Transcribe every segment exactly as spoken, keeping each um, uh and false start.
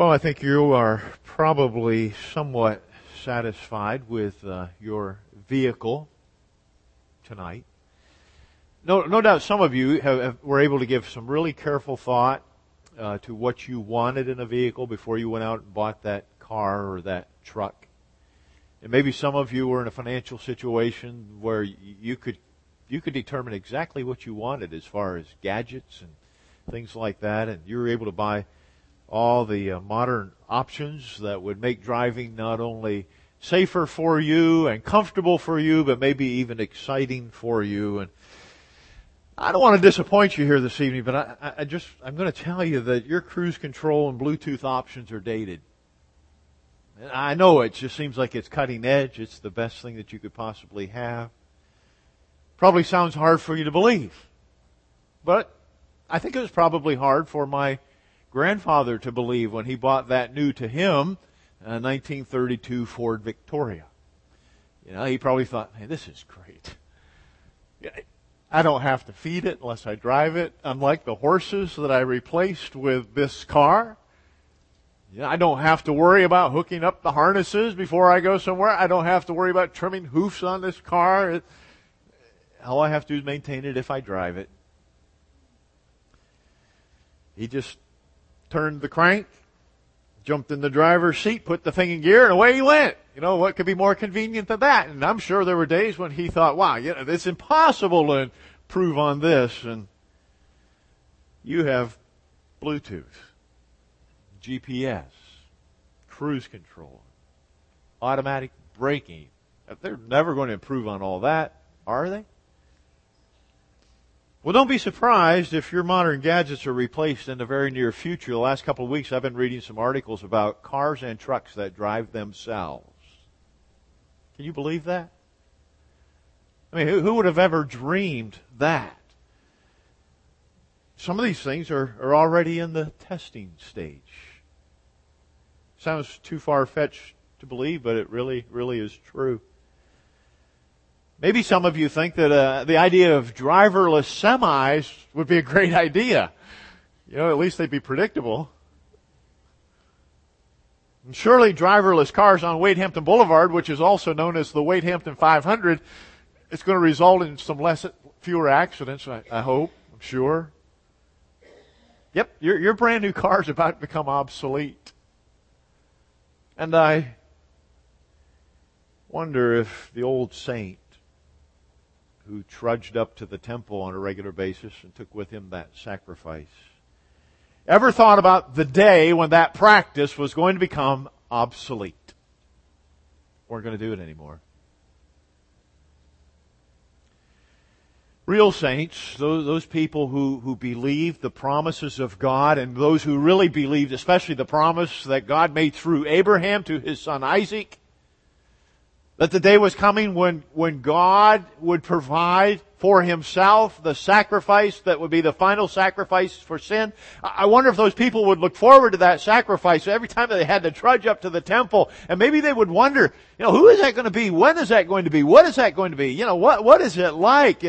Well, I think you are probably somewhat satisfied with uh, your vehicle tonight. No, no doubt some of you have, have, were able to give some really careful thought uh, to what you wanted in a vehicle before you went out and bought that car or that truck. And maybe some of you were in a financial situation where you could you could determine exactly what you wanted as far as gadgets and things like that, and you were able to buy all the uh, modern options that would make driving not only safer for you and comfortable for you, but maybe even exciting for you. And I don't want to disappoint you here this evening, but I, I just, I'm going to tell you that your cruise control and Bluetooth options are dated. And I know it just seems like it's cutting edge. It's the best thing that you could possibly have. Probably sounds hard for you to believe. But I think it was probably hard for my grandfather to believe when he bought that new to him uh, nineteen thirty-two Ford Victoria. You know, he probably thought, hey, this is great. I don't have to feed it unless I drive it, unlike the horses that I replaced with this car. You know, I don't have to worry about hooking up the harnesses before I go somewhere. I don't have to worry about trimming hoofs on this car. It, all I have to do is maintain it if I drive it. He just turned the crank, jumped in the driver's seat, put the thing in gear, and away he went. You know, what could be more convenient than that? And I'm sure there were days when he thought, wow, you know, it's impossible to improve on this. And you have Bluetooth, G P S, cruise control, automatic braking. They're never going to improve on all that, are they? Well, don't be surprised if your modern gadgets are replaced in the very near future. The last couple of weeks I've been reading some articles about cars and trucks that drive themselves. Can you believe that? I mean, who, who would have ever dreamed that? Some of these things are, are already in the testing stage. Sounds too far-fetched to believe, but it really, really is true. Maybe some of you think that uh, the idea of driverless semis would be a great idea. You know, at least they'd be predictable. And surely driverless cars on Wade Hampton Boulevard, which is also known as the Wade Hampton five hundred, it's going to result in some less, fewer accidents, I, I hope, I'm sure. Yep, your, your brand new car is about to become obsolete. And I wonder if the old saint who trudged up to the temple on a regular basis and took with him that sacrifice, ever thought about the day when that practice was going to become obsolete? Weren't going to do it anymore. Real saints, those, those people who, who believed the promises of God, and those who really believed especially the promise that God made through Abraham to his son Isaac, that the day was coming when, when God would provide for himself the sacrifice that would be the final sacrifice for sin. I wonder if those people would look forward to that sacrifice every time they had to trudge up to the temple. And maybe they would wonder, you know, who is that going to be? When is that going to be? What is that going to be? You know, what, what is it like?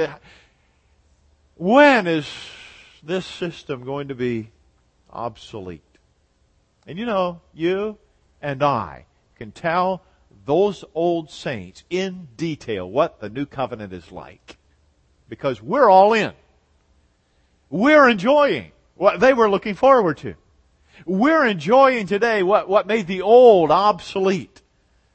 When is this system going to be obsolete? And you know, you and I can tell those old saints in detail what the new covenant is like. Because we're all in. We're enjoying what they were looking forward to. We're enjoying today what, what made the old obsolete.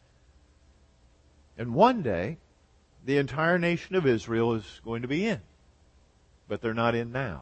And one day, the entire nation of Israel is going to be in. But they're not in now.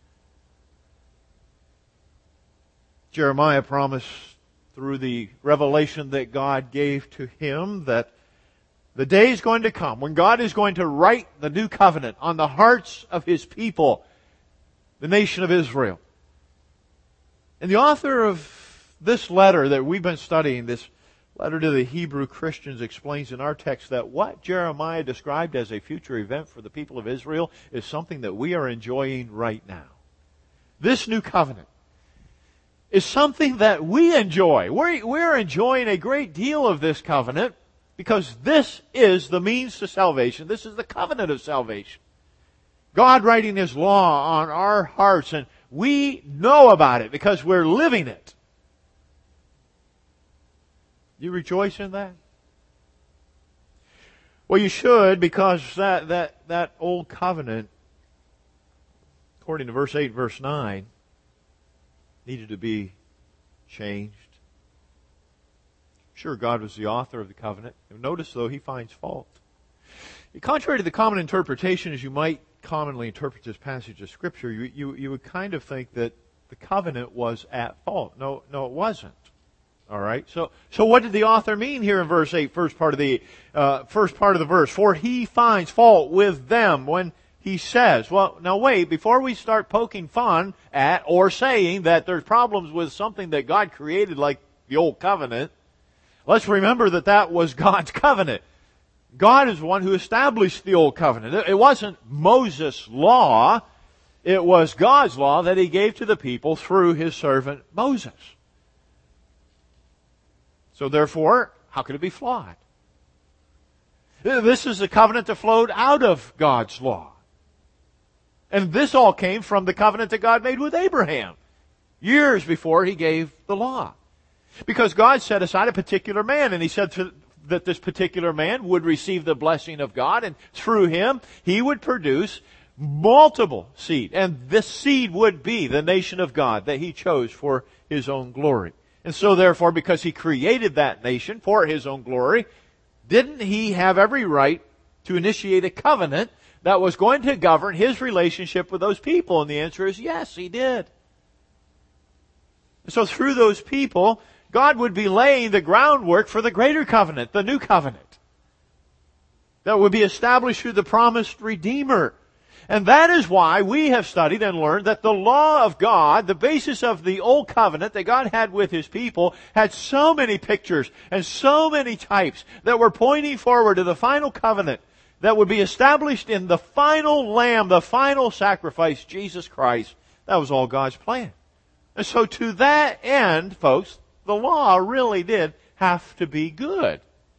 Jeremiah promised through the revelation that God gave to him that the day is going to come when God is going to write the new covenant on the hearts of His people, the nation of Israel. And the author of this letter that we've been studying, this letter to the Hebrew Christians, explains in our text that what Jeremiah described as a future event for the people of Israel is something that we are enjoying right now. This new covenant is something that we enjoy. We're, we're enjoying a great deal of this covenant because this is the means to salvation. This is the covenant of salvation. God writing His law on our hearts, and we know about it because we're living it. You rejoice in that? Well, you should, because that, that, that old covenant, according to verse eight and verse nine, needed to be changed. Sure, God was the author of the covenant. Notice, though, He finds fault. Contrary to the common interpretation, as you might commonly interpret this passage of Scripture, you, you, you would kind of think that the covenant was at fault. No, no, it wasn't. All right. So, so what did the author mean here in verse eight, first part of the uh, first part of the verse? For He finds fault with them when He says. Well, now wait. Before we start poking fun at or saying that there's problems with something that God created, like the old covenant, let's remember that that was God's covenant. God is the one who established the old covenant. It wasn't Moses' law. It was God's law that He gave to the people through His servant Moses. So therefore, how could it be flawed? This is the covenant that flowed out of God's law. And this all came from the covenant that God made with Abraham years before He gave the law. Because God set aside a particular man, and He said to, that this particular man would receive the blessing of God, and through him, he would produce multiple seed. And this seed would be the nation of God that He chose for His own glory. And so therefore, because He created that nation for His own glory, didn't He have every right to initiate a covenant that was going to govern His relationship with those people? And the answer is yes, He did. So through those people, God would be laying the groundwork for the greater covenant, the new covenant, that would be established through the promised Redeemer. And that is why we have studied and learned that the law of God, the basis of the old covenant that God had with His people, had so many pictures and so many types that were pointing forward to the final covenant that would be established in the final Lamb, the final sacrifice, Jesus Christ. That was all God's plan. And so to that end, folks, the law really did have to be good.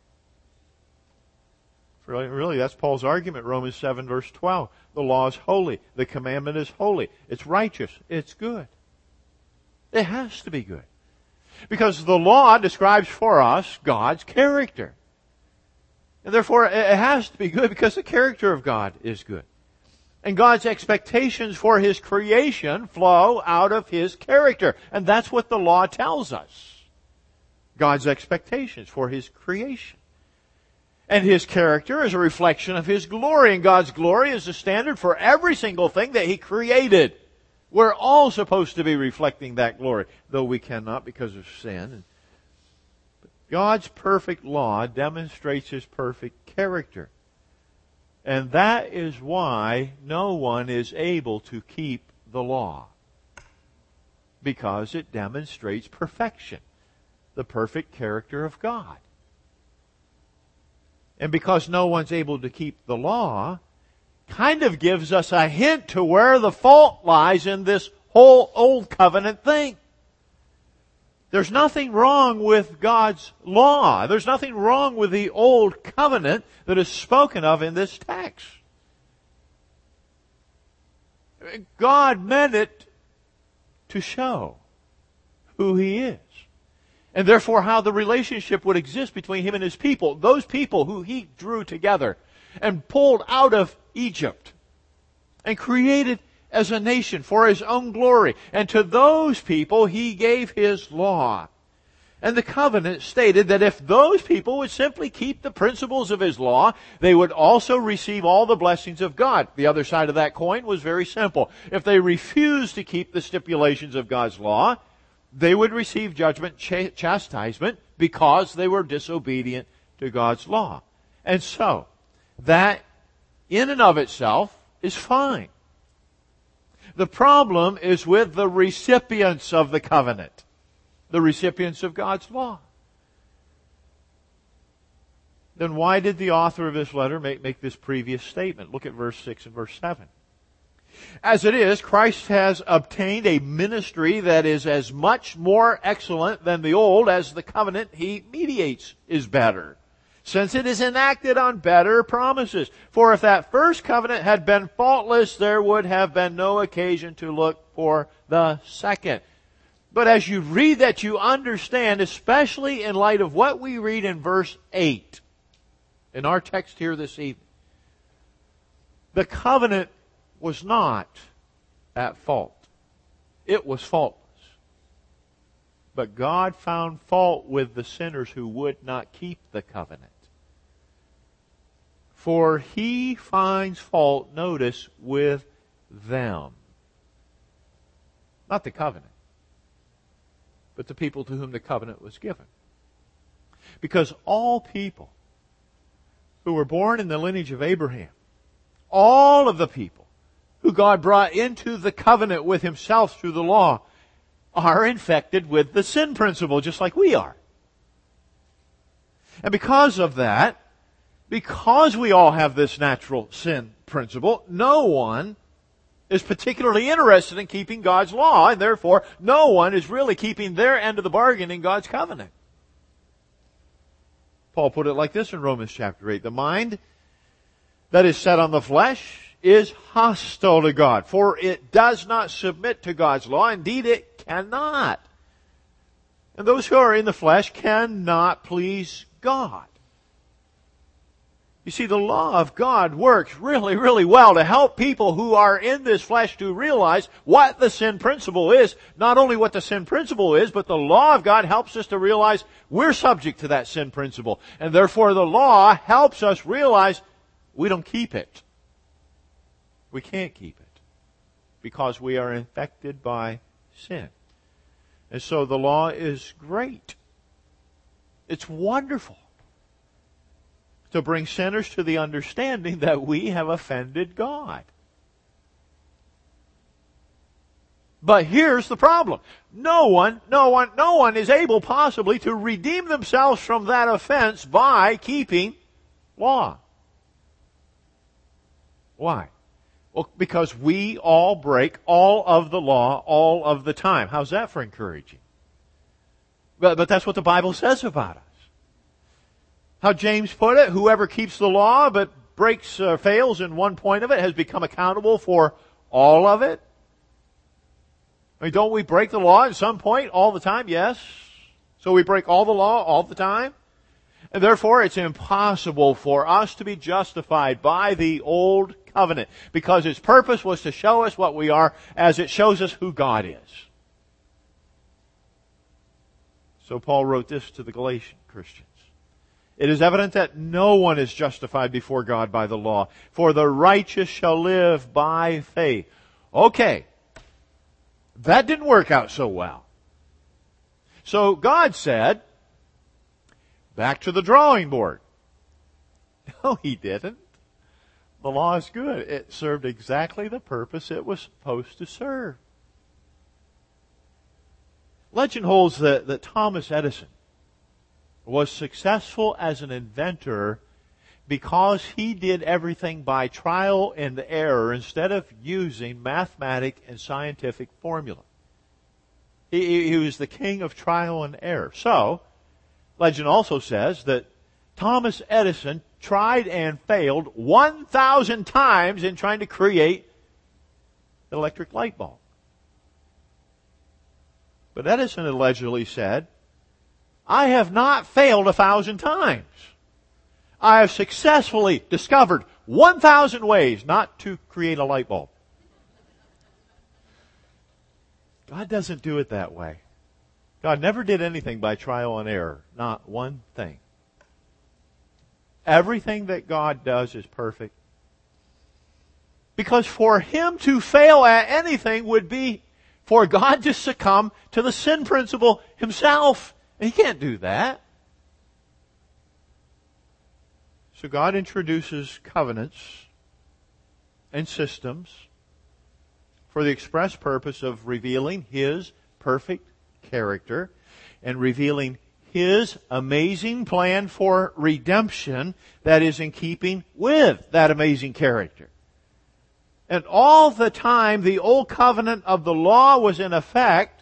Really, really, that's Paul's argument, Romans seven, verse twelve. The law is holy. The commandment is holy. It's righteous. It's good. It has to be good. Because the law describes for us God's character. And therefore, it has to be good because the character of God is good. And God's expectations for His creation flow out of His character. And that's what the law tells us. God's expectations for His creation. And His character is a reflection of His glory. And God's glory is the standard for every single thing that He created. We're all supposed to be reflecting that glory, though we cannot because of sin. God's perfect law demonstrates His perfect character. And that is why no one is able to keep the law. Because it demonstrates perfection, the perfect character of God. And because no one's able to keep the law, kind of gives us a hint to where the fault lies in this whole old covenant thing. There's nothing wrong with God's law. There's nothing wrong with the old covenant that is spoken of in this text. God meant it to show who He is. And therefore how the relationship would exist between Him and His people. Those people who He drew together and pulled out of Egypt and created as a nation for His own glory. And to those people He gave His law. And the covenant stated that if those people would simply keep the principles of His law, they would also receive all the blessings of God. The other side of that coin was very simple. If they refused to keep the stipulations of God's law, they would receive judgment, ch- chastisement, because they were disobedient to God's law. And so, that in and of itself is fine. The problem is with the recipients of the covenant, the recipients of God's law. Then why did the author of this letter make, make this previous statement? Look at verse six and verse seven. As it is, Christ has obtained a ministry that is as much more excellent than the old as the covenant He mediates is better, since it is enacted on better promises. For if that first covenant had been faultless, there would have been no occasion to look for the second. But as you read that, you understand, especially in light of what we read in verse eight, in our text here this evening. The covenant was not at fault. It was faultless. But God found fault with the sinners who would not keep the covenant. For He finds fault, notice, with them. Not the covenant, but the people to whom the covenant was given. Because all people who were born in the lineage of Abraham, all of the people who God brought into the covenant with Himself through the law, are infected with the sin principle, just like we are. And because of that, because we all have this natural sin principle, no one is particularly interested in keeping God's law, and therefore no one is really keeping their end of the bargain in God's covenant. Paul put it like this in Romans chapter eight. The mind that is set on the flesh is hostile to God, for it does not submit to God's law. Indeed, it cannot. And those who are in the flesh cannot please God. You see, the law of God works really, really well to help people who are in this flesh to realize what the sin principle is. Not only what the sin principle is, but the law of God helps us to realize we're subject to that sin principle. And therefore the law helps us realize we don't keep it. We can't keep it because we are infected by sin. And so the law is great. It's wonderful to bring sinners to the understanding that we have offended God. But here's the problem. No one, no one, no one is able possibly to redeem themselves from that offense by keeping law. Why? Well, because we all break all of the law all of the time. How's that for encouraging? But, but that's what the Bible says about us. How James put it, whoever keeps the law but breaks or uh, fails in one point of it has become accountable for all of it. I mean, don't we break the law at some point all the time? Yes. So we break all the law all the time. And therefore it's impossible for us to be justified by the old covenant, because its purpose was to show us what we are as it shows us who God is. So Paul wrote this to the Galatian Christians. It is evident that no one is justified before God by the law, for the righteous shall live by faith. Okay, that didn't work out so well. So God said, back to the drawing board. No, He didn't. The law is good. It served exactly the purpose it was supposed to serve. Legend holds that, that Thomas Edison was successful as an inventor because he did everything by trial and error instead of using mathematic and scientific formula. He, he was the king of trial and error. So, legend also says that Thomas Edison tried and failed one thousand times in trying to create the electric light bulb. But Edison allegedly said, I have not failed a thousand times. I have successfully discovered one thousand ways not to create a light bulb. God doesn't do it that way. God never did anything by trial and error. Not one thing. Everything that God does is perfect. Because for Him to fail at anything would be for God to succumb to the sin principle Himself. And He can't do that. So God introduces covenants and systems for the express purpose of revealing His perfect character and revealing His amazing plan for redemption that is in keeping with that amazing character. And all the time the old covenant of the law was in effect,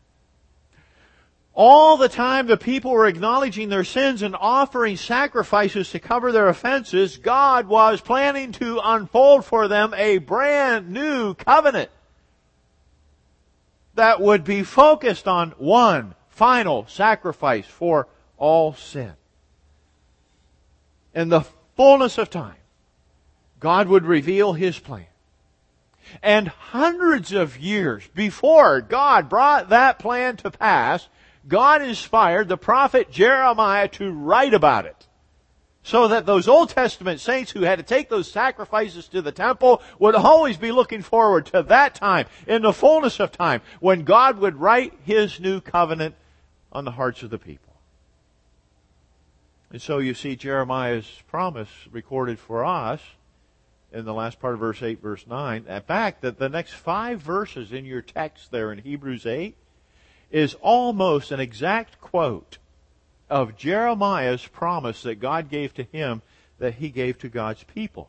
all the time the people were acknowledging their sins and offering sacrifices to cover their offenses, God was planning to unfold for them a brand new covenant. that would be focused on one final sacrifice for all sin. In the fullness of time, God would reveal His plan. And hundreds of years before God brought that plan to pass, God inspired the prophet Jeremiah to write about it. So that those Old Testament saints who had to take those sacrifices to the temple would always be looking forward to that time, in the fullness of time, when God would write His new covenant on the hearts of the people. And so you see Jeremiah's promise recorded for us in the last part of verse eight, verse nine. In fact, that the next five verses in your text there in Hebrews eight is almost an exact quote of Jeremiah's promise that God gave to him that He gave to God's people.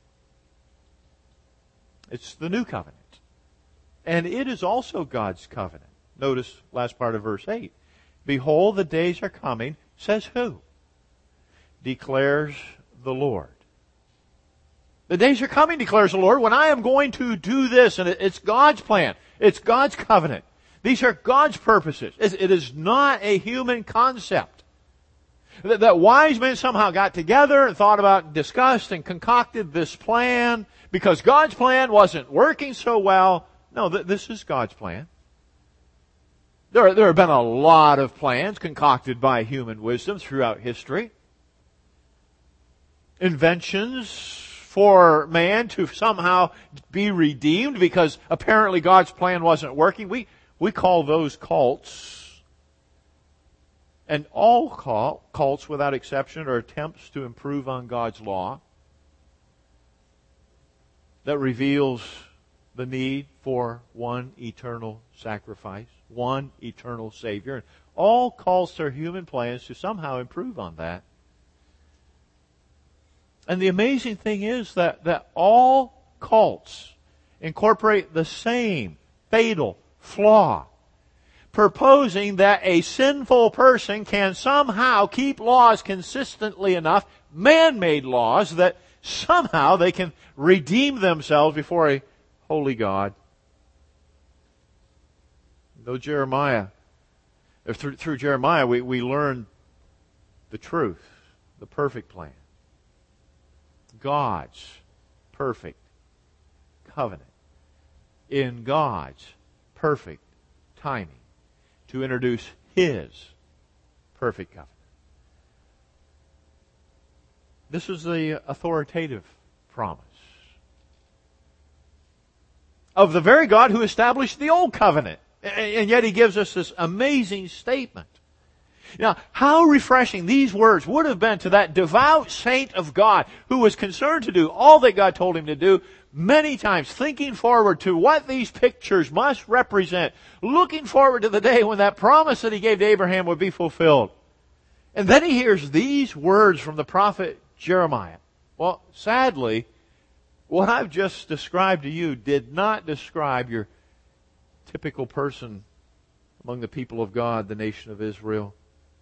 It's the new covenant. And it is also God's covenant. Notice last part of verse eight. Behold, the days are coming, says who? Declares the Lord. The days are coming, declares the Lord, when I am going to do this, and it's God's plan. It's God's covenant. These are God's purposes. It is not a human concept. That wise men somehow got together and thought about and discussed and concocted this plan because God's plan wasn't working so well. No, this is God's plan. There, there have been a lot of plans concocted by human wisdom throughout history. Inventions for man to somehow be redeemed because apparently God's plan wasn't working. We, we call those cults. And all cults, without exception, are attempts to improve on God's law that reveals the need for one eternal sacrifice, one eternal Savior. And all cults are human plans to somehow improve on that. And the amazing thing is that, that all cults incorporate the same fatal flaw, proposing that a sinful person can somehow keep laws consistently enough, man-made laws, that somehow they can redeem themselves before a holy God. Though Jeremiah, or through, through Jeremiah, we, we learn the truth, the perfect plan. God's perfect covenant. In God's perfect timing to introduce His perfect covenant. This is the authoritative promise of the very God who established the old covenant. And yet He gives us this amazing statement. Now, how refreshing these words would have been to that devout saint of God who was concerned to do all that God told him to do, many times thinking forward to what these pictures must represent, looking forward to the day when that promise that He gave to Abraham would be fulfilled. And then he hears these words from the prophet Jeremiah. Well, sadly, what I've just described to you did not describe your typical person among the people of God, the nation of Israel.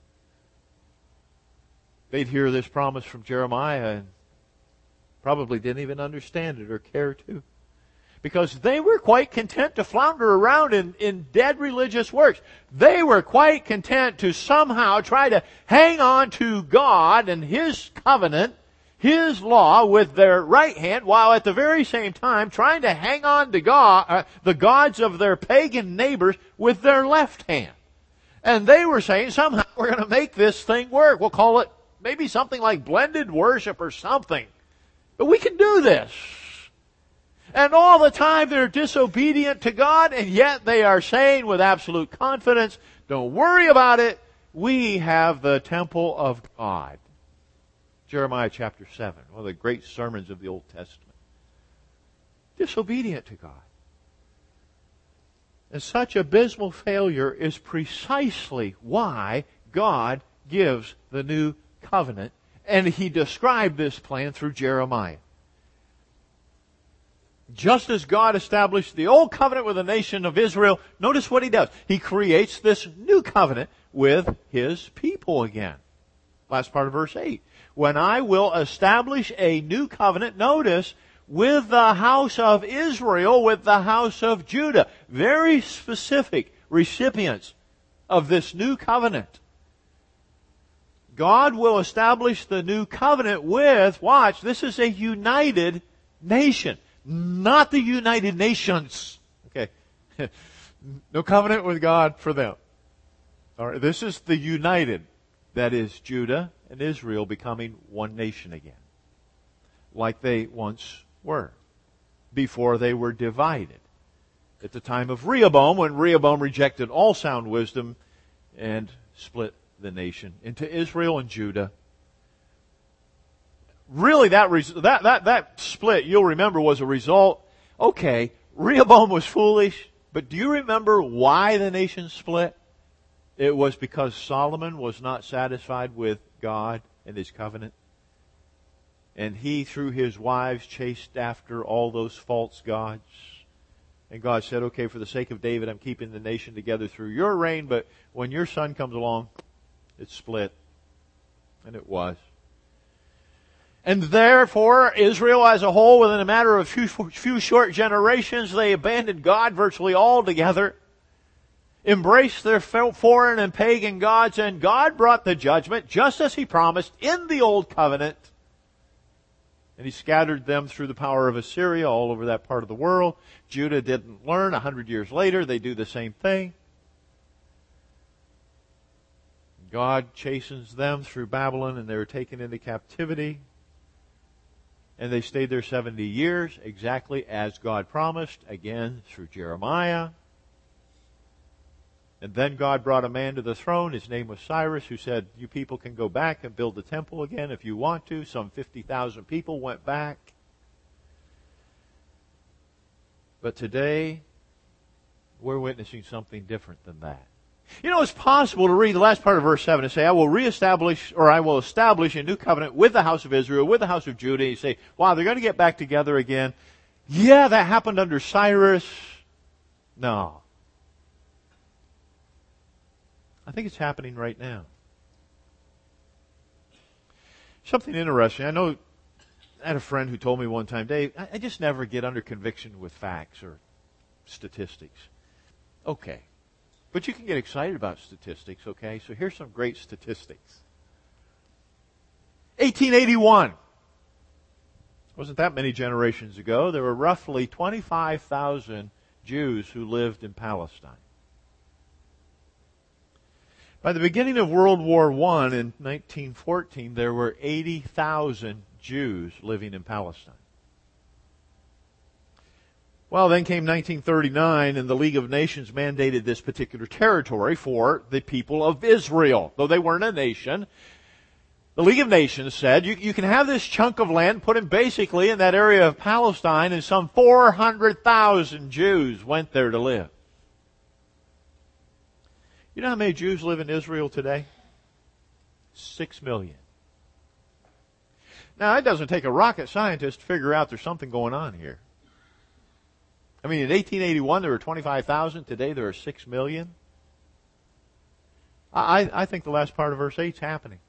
They'd hear this promise from Jeremiah and probably didn't even understand it or care to. Because they were quite content to flounder around in, in dead religious works. They were quite content to somehow try to hang on to God and His covenant, His law with their right hand, while at the very same time trying to hang on to God, uh, the gods of their pagan neighbors with their left hand. And they were saying, somehow we're going to make this thing work. We'll call it maybe something like blended worship or something. But we can do this. And all the time they're disobedient to God, and yet they are saying with absolute confidence, don't worry about it. We have the temple of God. Jeremiah chapter seven, one of the great sermons of the Old Testament. Disobedient to God. And such abysmal failure is precisely why God gives the new covenant, and He described this plan through Jeremiah. Just as God established the old covenant with the nation of Israel, notice what He does. He creates this new covenant with His people again. Last part of verse eight. When I will establish a new covenant, notice, with the house of Israel, with the house of Judah. Very specific recipients of this new covenant. God will establish the new covenant with, watch, this is a united nation, not the United Nations. Okay. No covenant with God for them. All right. This is the united, that is Judah and Israel becoming one nation again, like they once were, before they were divided. At the time of Rehoboam, when Rehoboam rejected all sound wisdom and split the nation into Israel and Judah. Really, that, res- that, that, that split, you'll remember, was a result. Okay, Rehoboam was foolish, but do you remember why the nation split? It was because Solomon was not satisfied with God and His covenant. And he, through his wives, chased after all those false gods. And God said, okay, for the sake of David, I'm keeping the nation together through your reign, but when your son comes along, it's split. And it was. And therefore, Israel as a whole, within a matter of a few, few short generations, they abandoned God virtually altogether, embraced their foreign and pagan gods, and God brought the judgment, just as He promised in the Old Covenant. And He scattered them through the power of Assyria all over that part of the world. Judah didn't learn. A hundred years later, they do the same thing. God chastens them through Babylon, and they were taken into captivity. And they stayed there seventy years, exactly as God promised, again through Jeremiah. And then God brought a man to the throne. His name was Cyrus, who said, you people can go back and build the temple again if you want to. Some fifty thousand people went back. But today, we're witnessing something different than that. You know, it's possible to read the last part of verse seven and say, I will reestablish, or I will establish a new covenant with the house of Israel, with the house of Judah. And you say, wow, they're going to get back together again. Yeah, that happened under Cyrus. No. I think it's happening right now. Something interesting. I know I had a friend who told me one time, Dave, I just never get under conviction with facts or statistics. Okay. But you can get excited about statistics, okay? So here's some great statistics. eighteen eighty-one. Wasn't that many generations ago. There were roughly twenty-five thousand Jews who lived in Palestine. By the beginning of World War One in nineteen fourteen, there were eighty thousand Jews living in Palestine. Well, then came nineteen thirty-nine, and the League of Nations mandated this particular territory for the people of Israel. Though they weren't a nation, the League of Nations said, you, you can have this chunk of land, put them basically in that area of Palestine, and some four hundred thousand Jews went there to live. You know how many Jews live in Israel today? Six million. Now, it doesn't take a rocket scientist to figure out there's something going on here. I mean, in eighteen eighty-one, there were twenty-five thousand. Today, there are six million. I, I think the last part of verse eight is happening.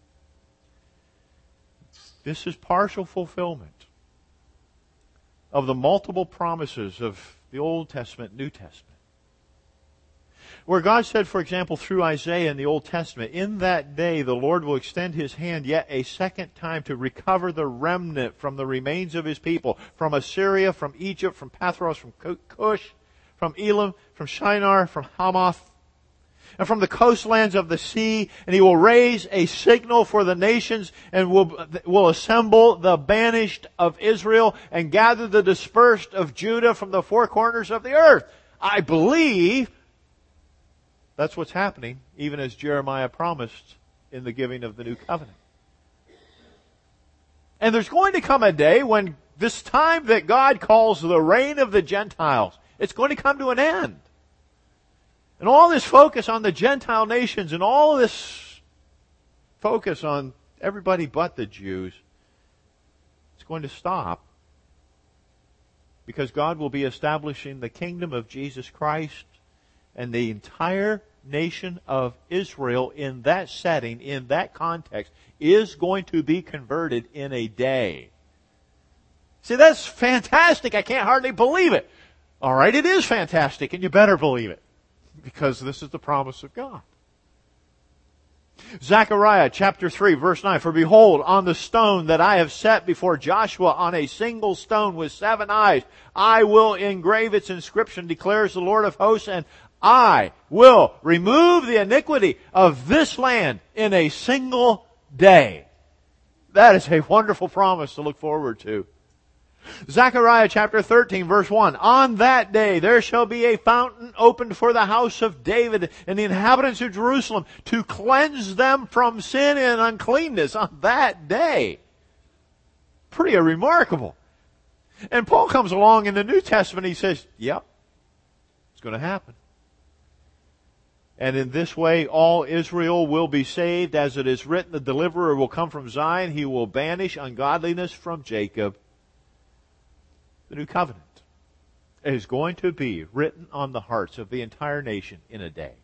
This is partial fulfillment of the multiple promises of the Old Testament, New Testament. Where God said, for example, through Isaiah in the Old Testament, in that day the Lord will extend His hand yet a second time to recover the remnant from the remains of His people, from Assyria, from Egypt, from Pathros, from Cush, from Elam, from Shinar, from Hamath, and from the coastlands of the sea, and He will raise a signal for the nations and will, will assemble the banished of Israel and gather the dispersed of Judah from the four corners of the earth. I believe that's what's happening, even as Jeremiah promised in the giving of the new covenant. And there's going to come a day when this time that God calls the reign of the Gentiles, it's going to come to an end. And all this focus on the Gentile nations and all this focus on everybody but the Jews, it's going to stop. Because God will be establishing the kingdom of Jesus Christ, and the entire nation of Israel in that setting, in that context, is going to be converted in a day. See, that's fantastic. I can't hardly believe it. All right, it is fantastic, and you better believe it, because this is the promise of God. Zechariah chapter three, verse nine, for behold, on the stone that I have set before Joshua, on a single stone with seven eyes, I will engrave its inscription, declares the Lord of hosts, and I will remove the iniquity of this land in a single day. That is a wonderful promise to look forward to. Zechariah chapter thirteen, verse one, on that day there shall be a fountain opened for the house of David and the inhabitants of Jerusalem to cleanse them from sin and uncleanness on that day. Pretty remarkable. And Paul comes along in the New Testament, he says, yep, it's going to happen. And in this way all Israel will be saved, as it is written, the deliverer will come from Zion, he will banish ungodliness from Jacob. The new covenant is going to be written on the hearts of the entire nation in a day.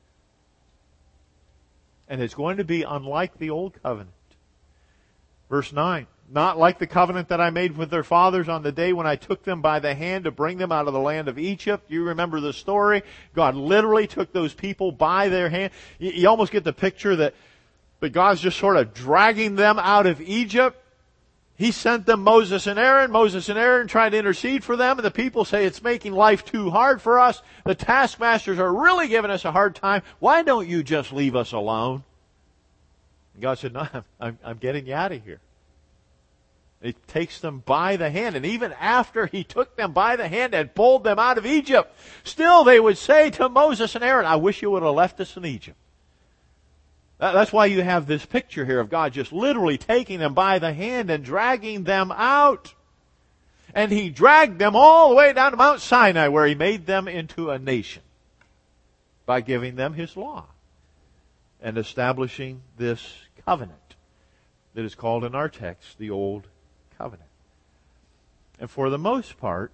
And it's going to be unlike the old covenant. Verse nine, not like the covenant that I made with their fathers on the day when I took them by the hand to bring them out of the land of Egypt. You remember the story? God literally took those people by their hand. You, you almost get the picture that, that God's just sort of dragging them out of Egypt. He sent them Moses and Aaron. Moses and Aaron tried to intercede for them, and the people say it's making life too hard for us. The taskmasters are really giving us a hard time. Why don't you just leave us alone? And God said, no, I'm, I'm getting you out of here. He takes them by the hand, and even after he took them by the hand and pulled them out of Egypt, still they would say to Moses and Aaron, I wish you would have left us in Egypt. That's why you have this picture here of God just literally taking them by the hand and dragging them out. And He dragged them all the way down to Mount Sinai, where He made them into a nation by giving them His law and establishing this covenant that is called in our text the Old Covenant. And for the most part,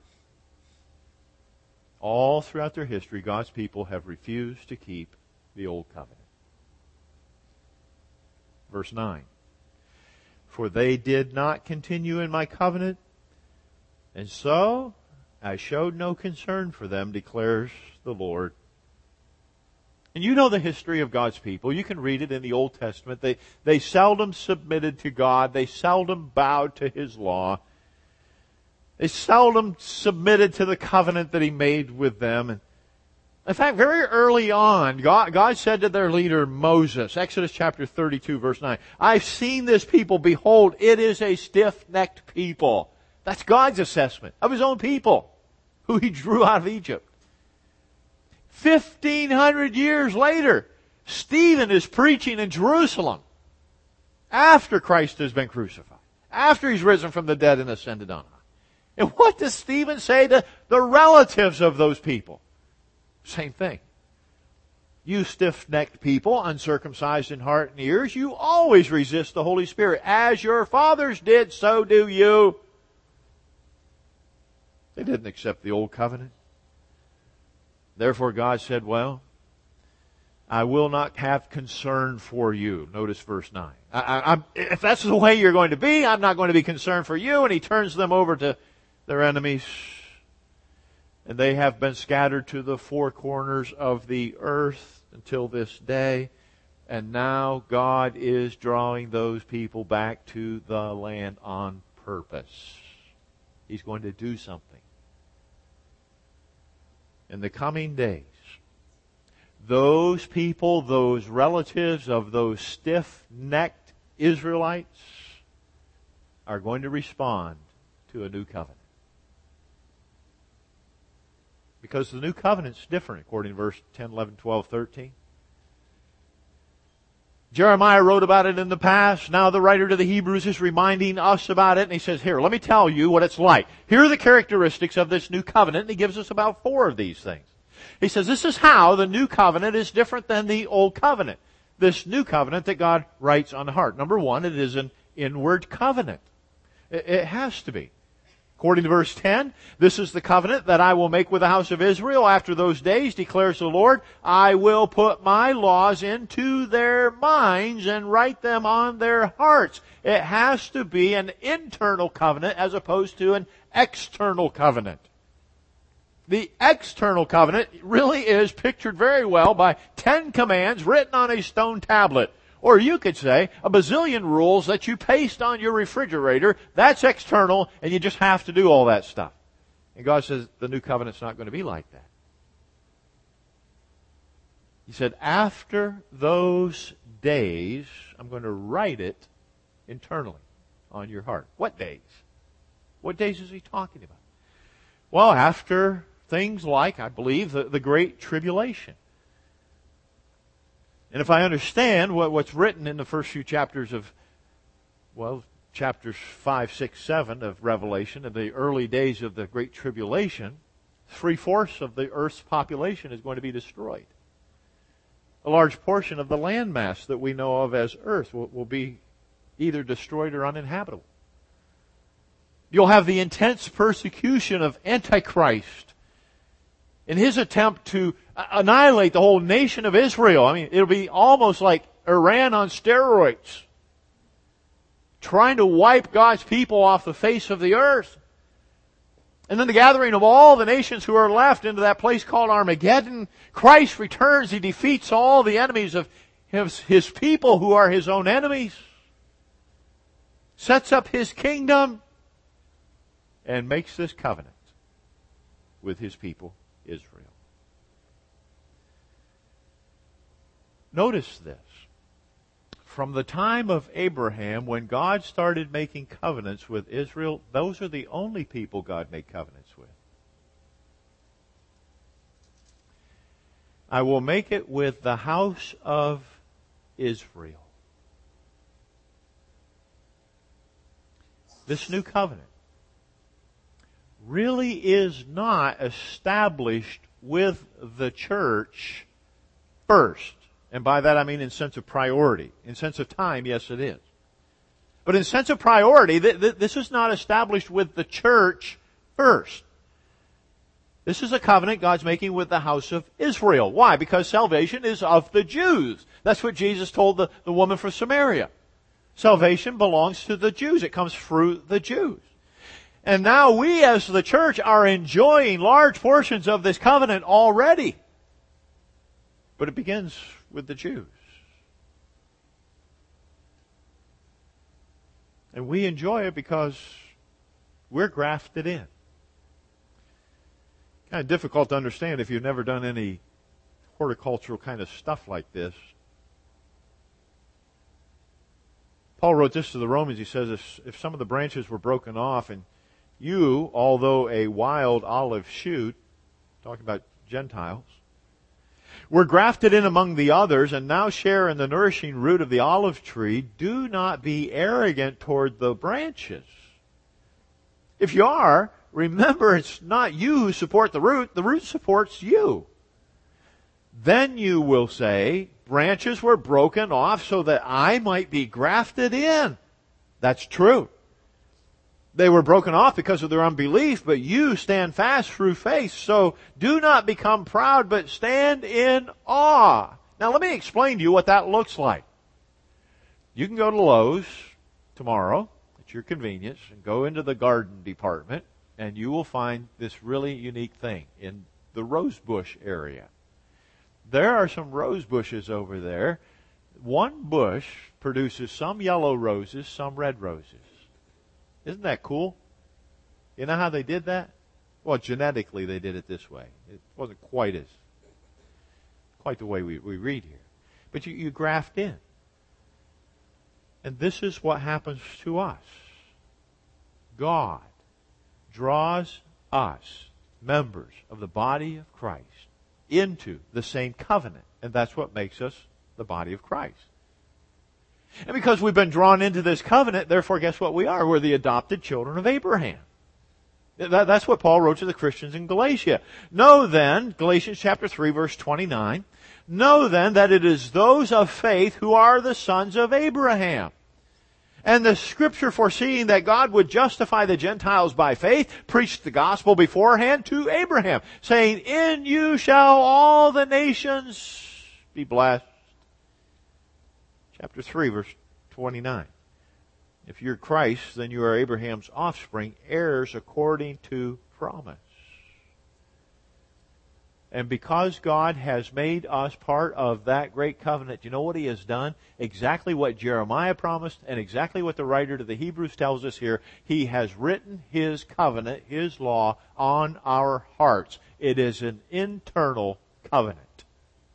all throughout their history, God's people have refused to keep the Old Covenant. Verse nine, for they did not continue in my covenant, and so I showed no concern for them, declares the Lord. And you know the history of God's people. You can read it in the Old Testament. They, they seldom submitted to God. They seldom bowed to His law. They seldom submitted to the covenant that He made with them. And in fact, very early on, God, God said to their leader Moses, Exodus chapter thirty-two, verse nine, I've seen this people. Behold, it is a stiff-necked people. That's God's assessment of His own people, who He drew out of Egypt. Fifteen hundred years later, Stephen is preaching in Jerusalem after Christ has been crucified, after He's risen from the dead and ascended on high. And what does Stephen say to the relatives of those people? Same thing. You stiff-necked people, uncircumcised in heart and ears, you always resist the Holy Spirit. As your fathers did, so do you. They didn't accept the old covenant. Therefore God said, well, I will not have concern for you. Notice verse nine. I, I, I'm, if that's the way you're going to be, I'm not going to be concerned for you. And He turns them over to their enemies. And they have been scattered to the four corners of the earth until this day. And now God is drawing those people back to the land on purpose. He's going to do something. In the coming days, those people, those relatives of those stiff-necked Israelites are going to respond to a new covenant. Because the new covenant's different, according to verse ten, eleven, twelve, thirteen. Jeremiah wrote about it in the past. Now the writer to the Hebrews is reminding us about it. And he says, here, let me tell you what it's like. Here are the characteristics of this new covenant. And he gives us about four of these things. He says, this is how the new covenant is different than the old covenant. This new covenant that God writes on the heart. Number one, it is an inward covenant. It has to be. According to verse ten, this is the covenant that I will make with the house of Israel after those days, declares the Lord. I will put my laws into their minds and write them on their hearts. It has to be an internal covenant as opposed to an external covenant. The external covenant really is pictured very well by ten commands written on a stone tablet. Or you could say a bazillion rules that you paste on your refrigerator. That's external, and you just have to do all that stuff. And God says the new covenant's not going to be like that. He said, after those days, I'm going to write it internally on your heart. What days? What days is he talking about? Well, after things like, I believe, the, the Great Tribulation. And if I understand what, what's written in the first few chapters of, well, chapters five, six, seven of Revelation, in the early days of the Great Tribulation, three-fourths of the earth's population is going to be destroyed. A large portion of the landmass that we know of as earth will, will be either destroyed or uninhabitable. You'll have the intense persecution of Antichrist in his attempt to annihilate the whole nation of Israel. I mean, it'll be almost like Iran on steroids, trying to wipe God's people off the face of the earth. And then the gathering of all the nations who are left into that place called Armageddon. Christ returns. He defeats all the enemies of his, his people who are his own enemies. Sets up his kingdom and makes this covenant with his people, Israel. Notice this. From the time of Abraham, when God started making covenants with Israel, those are the only people God made covenants with. I will make it with the house of Israel. This new covenant really is not established with the church first. And by that I mean in sense of priority. In sense of time, yes it is. But in sense of priority, th- th- this is not established with the church first. This is a covenant God's making with the house of Israel. Why? Because salvation is of the Jews. That's what Jesus told the, the woman from Samaria. Salvation belongs to the Jews. It comes through the Jews. And now we as the church are enjoying large portions of this covenant already. But it begins with the Jews. And we enjoy it because we're grafted in. Kind of difficult to understand if you've never done any horticultural kind of stuff like this. Paul wrote this to the Romans. He says, if, if some of the branches were broken off and you, although a wild olive shoot, talking about Gentiles, were grafted in among the others and now share in the nourishing root of the olive tree, do not be arrogant toward the branches. If you are, remember it's not you who support the root, the root supports you. Then you will say, branches were broken off so that I might be grafted in. That's true. They were broken off because of their unbelief, but you stand fast through faith. So do not become proud, but stand in awe. Now let me explain to you what that looks like. You can go to Lowe's tomorrow at your convenience and go into the garden department, and you will find this really unique thing in the rose bush area. There are some rose bushes over there. One bush produces some yellow roses, some red roses. Isn't that cool? You know how they did that? Well, genetically they did it this way. It wasn't quite as, quite the way we, we read here. But you, you graft in. And this is what happens to us. God draws us, members of the body of Christ, into the same covenant. And that's what makes us the body of Christ. And because we've been drawn into this covenant, therefore guess what we are? We're the adopted children of Abraham. That, that's what Paul wrote to the Christians in Galatia. Know then, Galatians chapter three verse twenty-nine, know then that it is those of faith who are the sons of Abraham. And the Scripture, foreseeing that God would justify the Gentiles by faith, preached the gospel beforehand to Abraham, saying, in you shall all the nations be blessed. Chapter three, verse twenty-nine. If you're Christ, then you are Abraham's offspring, heirs according to promise. And because God has made us part of that great covenant, you know what He has done? Exactly what Jeremiah promised and exactly what the writer to the Hebrews tells us here. He has written His covenant, His law, on our hearts. It is an internal covenant.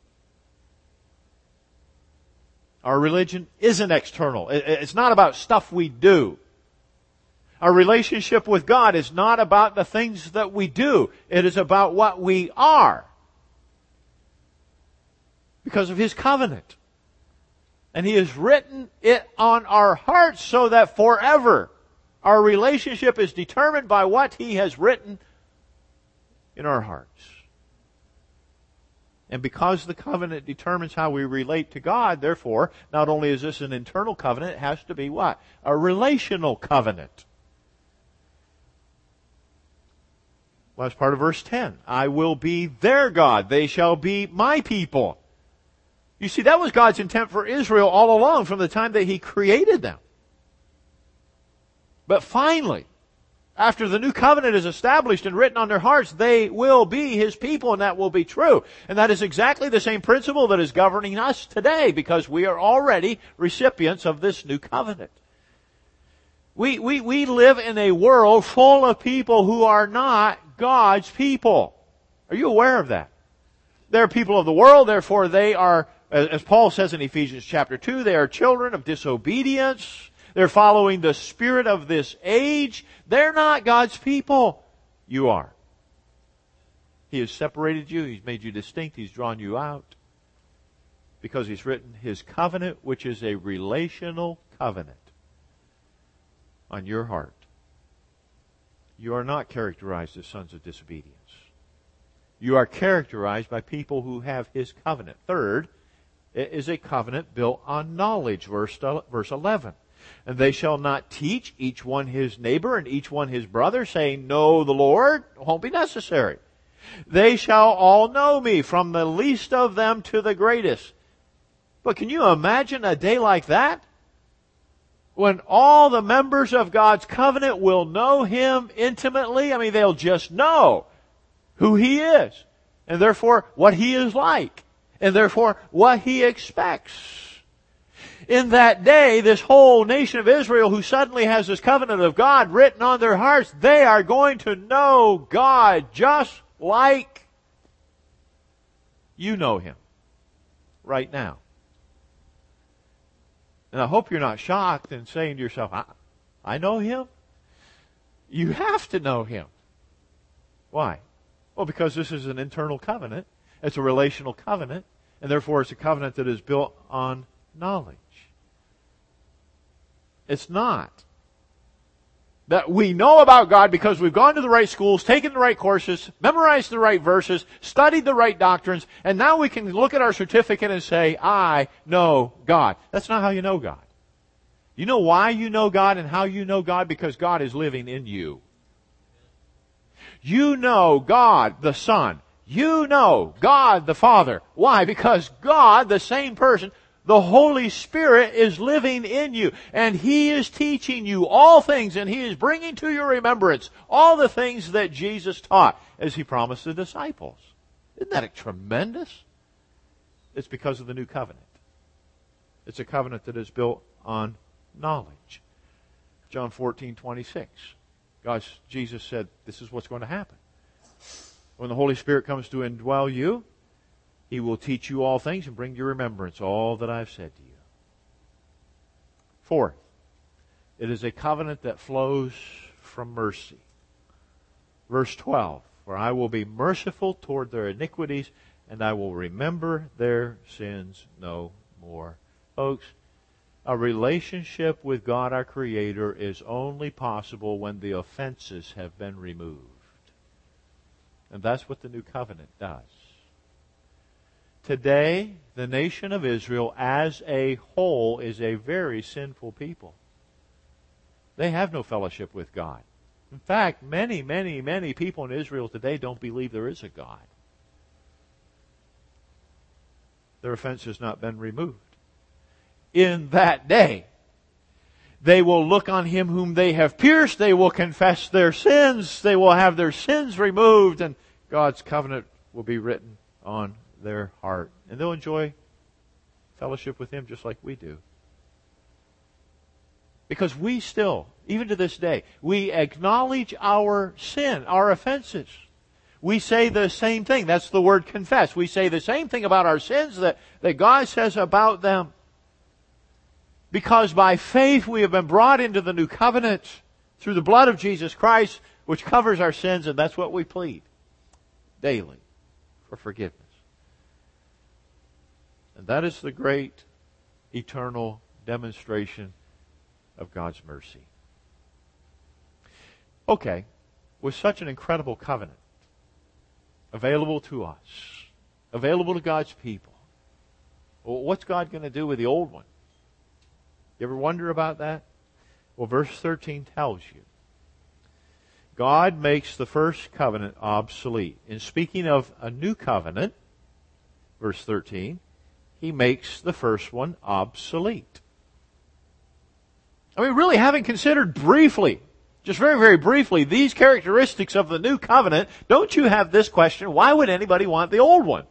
Our religion isn't external. It's not about stuff we do. Our relationship with God is not about the things that we do. It is about what we are. Because of His covenant. And He has written it on our hearts so that forever our relationship is determined by what He has written in our hearts. And because the covenant determines how we relate to God, therefore, not only is this an internal covenant, it has to be what? A relational covenant. Well, that's part of verse ten. I will be their God. They shall be my people. You see, that was God's intent for Israel all along from the time that He created them. But finally, after the new covenant is established and written on their hearts, they will be His people, and that will be true. And that is exactly the same principle that is governing us today, because we are already recipients of this new covenant. We, we, we live in a world full of people who are not God's people. Are you aware of that? They're people of the world, therefore they are, as Paul says in Ephesians chapter two, they are children of disobedience. They're following the spirit of this age. They're not God's people. You are. He has separated you. He's made you distinct. He's drawn you out. Because He's written His covenant, which is a relational covenant, on your heart. You are not characterized as sons of disobedience. You are characterized by people who have His covenant. Third, it is a covenant built on knowledge, verse eleven. And they shall not teach each one his neighbor and each one his brother, saying, know the Lord. It won't be necessary. They shall all know me, from the least of them to the greatest. But can you imagine a day like that? When all the members of God's covenant will know Him intimately. I mean, they'll just know who He is, and therefore what He is like, and therefore what He expects. In that day, this whole nation of Israel who suddenly has this covenant of God written on their hearts, they are going to know God just like you know Him right now. And I hope you're not shocked and saying to yourself, I, I know Him. You have to know Him. Why? Well, because this is an internal covenant. It's a relational covenant. And therefore it's a covenant that is built on knowledge. It's not that we know about God because we've gone to the right schools, taken the right courses, memorized the right verses, studied the right doctrines, and now we can look at our certificate and say, I know God. That's not how you know God. You know why you know God and how you know God? Because God is living in you. You know God the Son. You know God the Father. Why? Because God, the same person, the Holy Spirit, is living in you. And He is teaching you all things, and He is bringing to your remembrance all the things that Jesus taught, as He promised the disciples. Isn't that tremendous? It's because of the new covenant. It's a covenant that is built on knowledge. John fourteen twenty-six. God, Jesus said, this is what's going to happen. When the Holy Spirit comes to indwell you, He will teach you all things and bring to your remembrance all that I've said to you. Fourth, it is a covenant that flows from mercy. Verse twelve, for I will be merciful toward their iniquities, and I will remember their sins no more. Folks, a relationship with God our Creator is only possible when the offenses have been removed. And that's what the new covenant does. Today, the nation of Israel as a whole is a very sinful people. They have no fellowship with God. In fact, many, many, many people in Israel today don't believe there is a God. Their offense has not been removed. In that day, they will look on Him whom they have pierced. They will confess their sins. They will have their sins removed, and God's covenant will be written on their heart. And they'll enjoy fellowship with Him just like we do. Because we still, even to this day, we acknowledge our sin, our offenses. We say the same thing. That's the word confess. We say the same thing about our sins that, that God says about them. Because by faith we have been brought into the new covenant through the blood of Jesus Christ, which covers our sins, and that's what we plead daily for forgiveness. And that is the great eternal demonstration of God's mercy. Okay, with such an incredible covenant available to us, available to God's people, well, what's God going to do with the old one? You ever wonder about that? Well, verse thirteen tells you. God makes the first covenant obsolete. In speaking of a new covenant, verse thirteen, He makes the first one obsolete. I mean, really, having considered briefly, just very, very briefly, these characteristics of the new covenant, don't you have this question, why would anybody want the old one?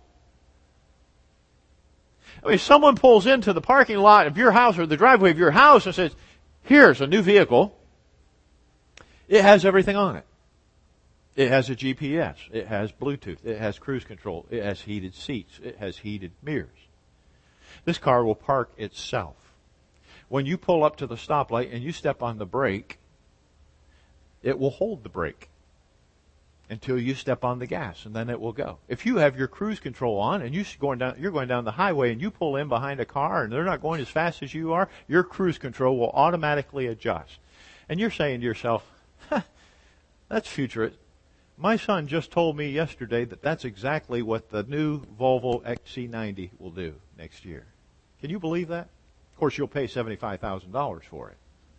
I mean, if someone pulls into the parking lot of your house or the driveway of your house and says, here's a new vehicle, it has everything on it. It has a G P S. It has Bluetooth. It has cruise control. It has heated seats. It has heated mirrors. This car will park itself. When you pull up to the stoplight and you step on the brake, it will hold the brake until you step on the gas, and then it will go. If you have your cruise control on and you going down, you're going down the highway and you pull in behind a car and they're not going as fast as you are, your cruise control will automatically adjust. And you're saying to yourself, huh, that's future. My son just told me yesterday that that's exactly what the new Volvo X C ninety will do next year. Can you believe that? Of course, you'll pay seventy-five thousand dollars for it.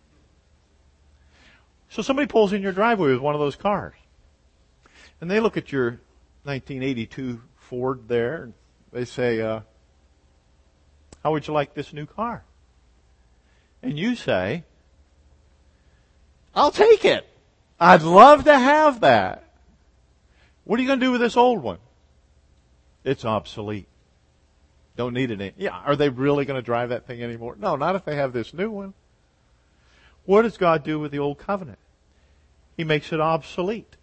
So somebody pulls in your driveway with one of those cars. And they look at your nineteen eighty-two Ford there, and they say, uh, how would you like this new car? And you say, I'll take it. I'd love to have that. What are you going to do with this old one? It's obsolete. Don't need it any. Yeah, are they really going to drive that thing anymore? No, not if they have this new one. What does God do with the old covenant? He makes it obsolete.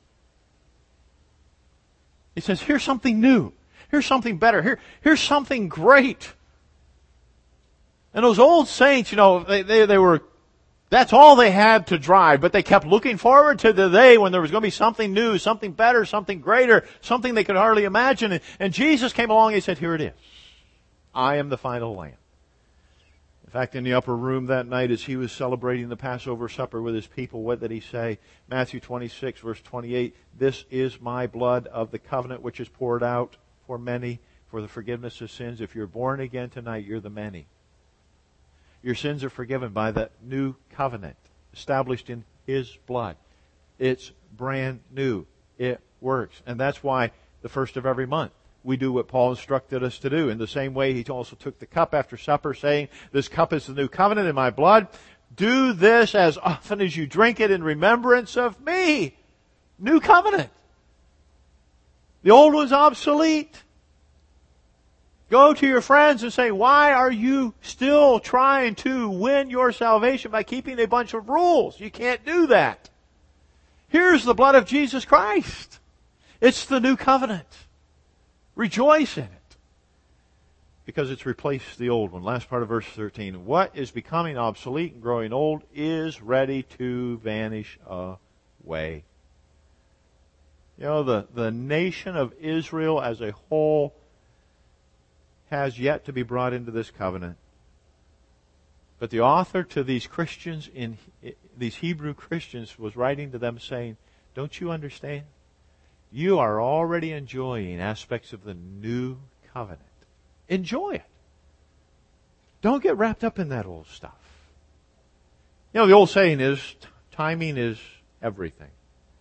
He says, here's something new. Here's something better. Here, here's something great. And those old saints, you know, they, they, they were, that's all they had to drive, but they kept looking forward to the day when there was going to be something new, something better, something greater, something they could hardly imagine. And, and Jesus came along and He said, here it is. I am the final Lamb. In fact, in the upper room that night as He was celebrating the Passover supper with His people, what did He say? Matthew twenty-six, verse twenty-eight, this is my blood of the covenant which is poured out for many for the forgiveness of sins. If you're born again tonight, you're the many. Your sins are forgiven by that new covenant established in His blood. It's brand new. It works. And that's why the first of every month we do what Paul instructed us to do. In the same way, He also took the cup after supper, saying, this cup is the new covenant in my blood. Do this as often as you drink it in remembrance of me. New covenant. The old was obsolete. Go to your friends and say, why are you still trying to win your salvation by keeping a bunch of rules? You can't do that. Here's the blood of Jesus Christ. It's the new covenant. Rejoice in it. Because it's replaced the old one. Last part of verse thirteen. What is becoming obsolete and growing old is ready to vanish away. You know, the, the nation of Israel as a whole has yet to be brought into this covenant. But the author to these Christians, in these Hebrew Christians, was writing to them saying, don't you understand? You are already enjoying aspects of the new covenant. Enjoy it. Don't get wrapped up in that old stuff. You know, the old saying is, Timing is everything,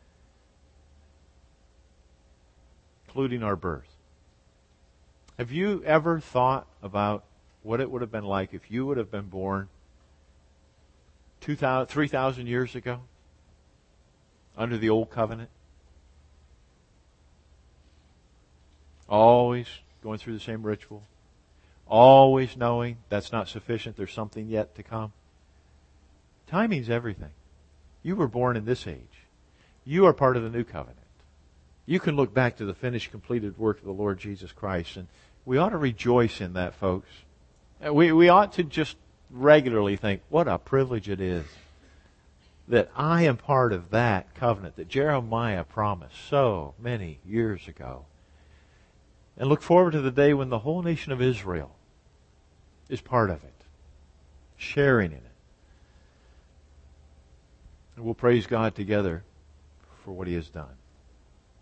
including our birth. Have you ever thought about what it would have been like if you would have been born two thousand, three thousand years ago under the old covenant? Always going through the same ritual. Always knowing that's not sufficient. There's something yet to come. Timing's everything. You were born in this age. You are part of the new covenant. You can look back to the finished, completed work of the Lord Jesus Christ, and we ought to rejoice in that, folks. We, we ought to just regularly think, what a privilege it is that I am part of that covenant that Jeremiah promised so many years ago. And look forward to the day when the whole nation of Israel is part of it, sharing in it. And we'll praise God together for what He has done.